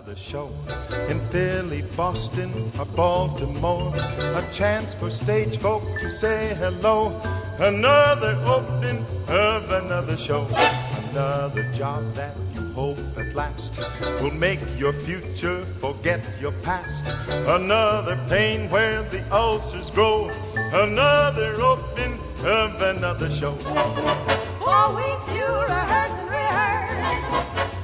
another show. In Philly, Boston, or Baltimore, a chance for stage folk to say hello. Another opening of another show. Another job that you hope at last will make your future forget your past. Another pain where the ulcers grow. Another opening of another show. 4 weeks you rehearse and rehearse.